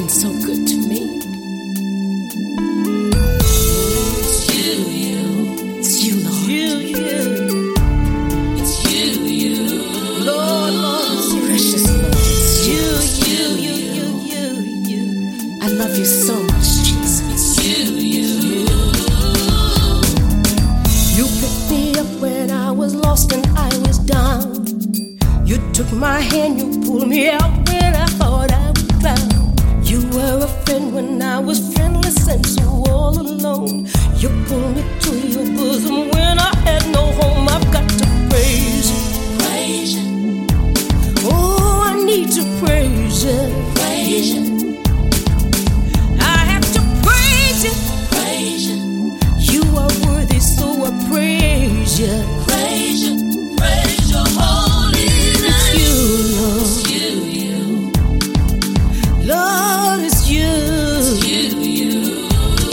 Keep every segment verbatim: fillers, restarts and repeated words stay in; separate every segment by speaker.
Speaker 1: been so good to me.
Speaker 2: It's you, you.
Speaker 1: It's you, Lord.
Speaker 2: You, you. It's you, you. Lord, Lord, it's you.
Speaker 1: Precious Lord, it's you.
Speaker 2: You, you, you, you, you.
Speaker 1: I love you so much, Jesus.
Speaker 2: It's you, you.
Speaker 1: You picked me up when I was lost and I was down. You took my hand, you pulled me out when I thought I would drown. You were a friend when I was friendless and so all alone. You pulled me to your bosom when I had no home. I've got to praise you,
Speaker 2: Praise you,
Speaker 1: oh, I need to praise you,
Speaker 2: praise you,
Speaker 1: I have to praise you.
Speaker 2: praise you,
Speaker 1: You are worthy, so I praise you.
Speaker 2: praise you, praise your holy name.
Speaker 1: It's you, Lord.
Speaker 2: It's you, you.
Speaker 1: Lord, it's you.
Speaker 2: You, you.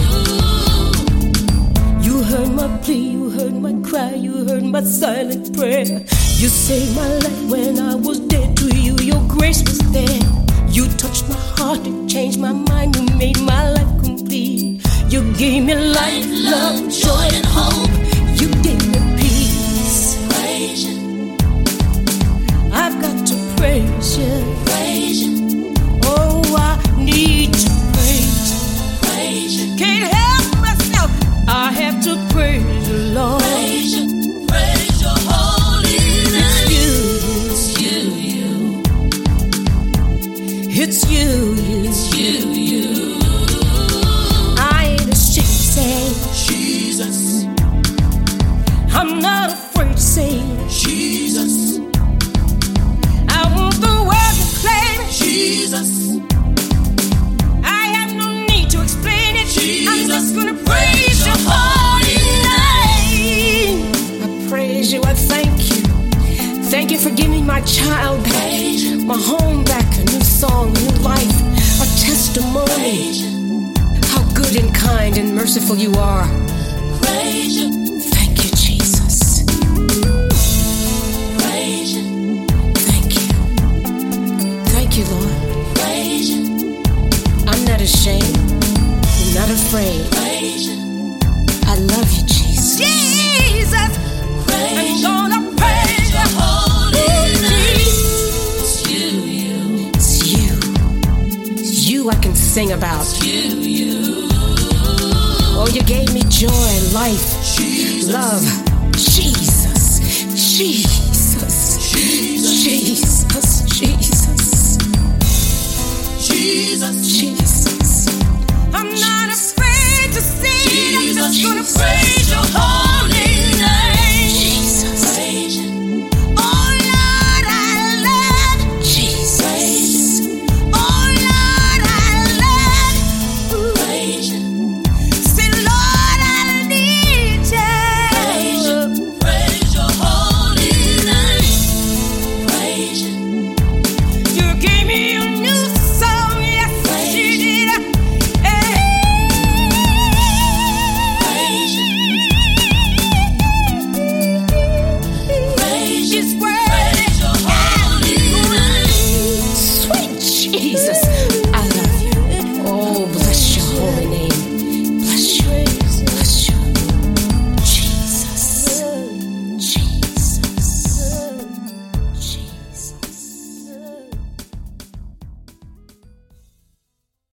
Speaker 1: You heard my plea, you heard my cry, you heard my silent prayer. You saved my life when I was dead. To you, your grace was there. You touched my heart, you changed my mind, you made my life complete. You gave me life, love, joy, and hope. You gave me peace.
Speaker 2: Praise you,
Speaker 1: I've got to praise you.
Speaker 2: praise you,
Speaker 1: Oh, I need to praise you.
Speaker 2: praise you,
Speaker 1: Can't help myself. I have to praise you, Lord.
Speaker 2: praise you, praise your holy name.
Speaker 1: You,
Speaker 2: It's you, you.
Speaker 1: it's you, you.
Speaker 2: It's you, you.
Speaker 1: I ain't ashamed to say,
Speaker 2: Jesus,
Speaker 1: I'm not afraid to say,
Speaker 2: Jesus,
Speaker 1: I want the world to claim it.
Speaker 2: Jesus,
Speaker 1: I have no need to explain it. I'm just
Speaker 2: Jesus.
Speaker 1: gonna praise your holy name. I praise you, I thank you. Thank you for giving my child back,
Speaker 2: Praise you,
Speaker 1: my home back, a new song, a new life, a testimony.
Speaker 2: praise you,
Speaker 1: How good and kind and merciful you are.
Speaker 2: praise you,
Speaker 1: Thank you, Jesus.
Speaker 2: praise you,
Speaker 1: Thank you. Thank you, Lord.
Speaker 2: praise you,
Speaker 1: I'm not ashamed. I'm not afraid.
Speaker 2: praise you,
Speaker 1: I love you, Jesus. Jesus!
Speaker 2: praise you,
Speaker 1: gonna
Speaker 2: praise your holy name.
Speaker 1: Jesus.
Speaker 2: It's you, you.
Speaker 1: It's you. It's you I can sing about.
Speaker 2: You, you.
Speaker 1: Oh, you gave me joy, life,
Speaker 2: Jesus,
Speaker 1: love. Jesus. Jesus.
Speaker 2: Jesus,
Speaker 1: Jesus. Jesus.
Speaker 2: Jesus,
Speaker 1: Jesus. I'm not afraid to sing. I'm just
Speaker 2: Jesus,
Speaker 1: gonna
Speaker 2: praise your holy